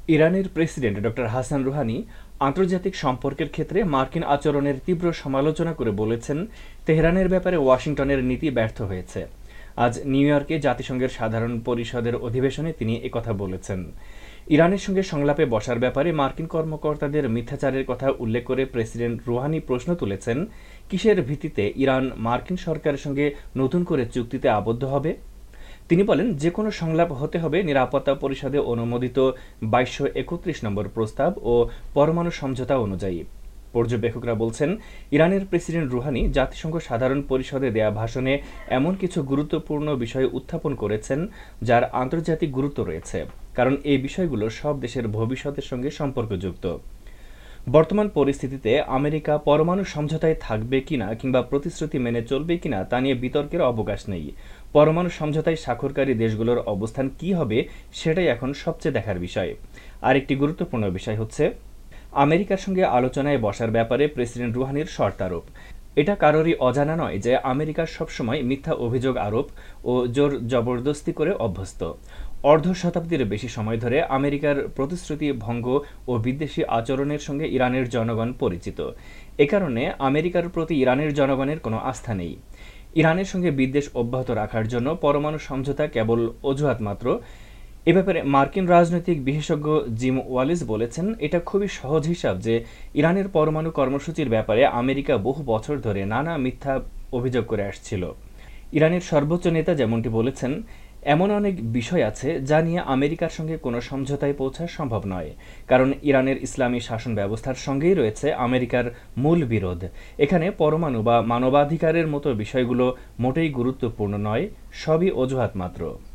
ইরানের president doctor Hassan Rouhani আন্তর্জাতিক সম্পর্কের ক্ষেত্রে মার্কিন আচরণের তীব্র সমালোচনা করে বলেছেন, তেহরানের ব্যাপারে ওয়াশিংটনের নীতি ব্যর্থ হয়েছে। আজ নিউ ইয়র্কে জাতিসংঘের সাধারণ পরিষদের অধিবেশনে তিনি একথা বলেছেন। ইরানের সঙ্গে সংলাপে বসার ব্যাপারে মার্কিন কর্মকর্তাদের মিথ্যাচারের কথা উল্লেখ করে প্রেসিডেন্ট রুহানি প্রশ্ন তুলেছেন, কিসের ভিত্তিতে ইরান মার্কিন সরকারের সঙ্গে নতুন করে চুক্তিতে আবদ্ধ হবে? তিনি বলেন, যে কোনো সংলাপ হতে হবে নিরাপত্তা পরিষদে অনুমোদিত 2231 নম্বর প্রস্তাব ও পরমাণু সমঝোতা অনুযায়ী। পর্যবেক্ষকরা বলছেন, ইরানের প্রেসিডেন্ট রুহানি জাতিসংঘ সাধারণ পরিষদে দেয়া ভাষণে এমন কিছু গুরুত্বপূর্ণ বিষয় উত্থাপন করেছেন যার আন্তর্জাতিক গুরুত্ব রয়েছে, কারণ এই বিষয়গুলো সব দেশের ভবিষ্যতের সঙ্গে সম্পর্কযুক্ত। বর্তমান পরিস্থিতিতে আমেরিকা পরমাণু সমঝোতায় থাকবে কিনা কিংবা প্রতিশ্রুতি মেনে চলবে কিনা তা নিয়ে বিতর্কের অবকাশ নেই। পরমাণু সমঝোতায় স্বাক্ষরকারী দেশগুলোর অবস্থান কি হবে সেটাই এখন সবচেয়ে দেখার বিষয়। আরেকটি গুরুত্বপূর্ণ বিষয় হচ্ছে আমেরিকার সঙ্গে আলোচনায় বসার ব্যাপারে প্রেসিডেন্ট রুহানির শর্তারোপ। এটা কারোরই অজানা নয় যে আমেরিকা সবসময় মিথ্যা অভিযোগ আরোপ ও জোর জবরদস্তি করে অভ্যস্ত। অর্ধ শতাব্দীর বেশি সময় ধরে আমেরিকার প্রতিশ্রুতি ভঙ্গ ও বিদ্বেষী আচরণের সঙ্গে ইরানের জনগণ পরিচিত। এ কারণে আমেরিকার প্রতি ইরানের জনগণের কোনো আস্থা নেই। ইরানের সঙ্গে বিদ্বেষ অব্যাহত রাখার জন্য পরমাণু সমঝোতা কেবল অজুহাত মাত্র। এ ব্যাপারে মার্কিন রাজনৈতিক বিশেষজ্ঞ জিম ওয়ালিস বলেছেন, এটা খুবই সহজ হিসাব যে ইরানের পরমাণু কর্মসূচির ব্যাপারে আমেরিকা বহু বছর ধরে নানা মিথ্যা অভিযোগ করে আসছিল। ইরানের সর্বোচ্চ নেতা যেমনটি বলেছেন, এমন অনেক বিষয় আছে যা নিয়ে আমেরিকার সঙ্গে কোনো সমঝোতায় পৌঁছা সম্ভব নয়, কারণ ইরানের ইসলামী শাসন ব্যবস্থার সঙ্গেই রয়েছে আমেরিকার মূল বিরোধ। এখানে পরমাণু বা মানবাধিকারের মতো বিষয়গুলো মোটেই গুরুত্বপূর্ণ নয়, সবই অজুহাত মাত্র।